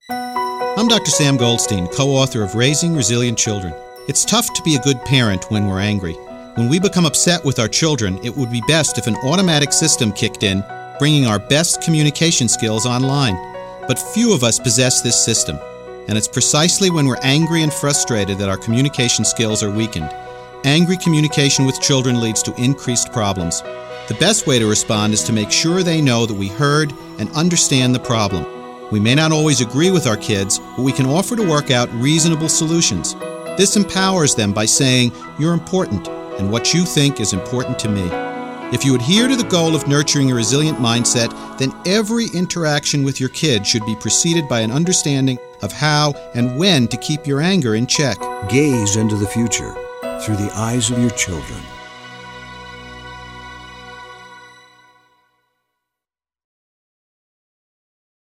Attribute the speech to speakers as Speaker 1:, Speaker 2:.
Speaker 1: I'm Dr. Sam Goldstein, co-author of Raising Resilient Children. It's tough to be a good parent when we're angry. When we become upset with our children, it would be best if an automatic system kicked in, bringing our best communication skills online. But few of us possess this system, and it's precisely when we're angry and frustrated that our communication skills are weakened. Angry communication with children leads to increased problems. The best way to respond is to make sure they know that we heard and understand the problem. We may not always agree with our kids, but we can offer to work out reasonable solutions. This empowers them by saying, "You're important, and what you think is important to me." If you adhere to the goal of nurturing a resilient mindset, then every interaction with your kid should be preceded by an understanding of how and when to keep your anger in check.
Speaker 2: Gaze into the future through the eyes of your children.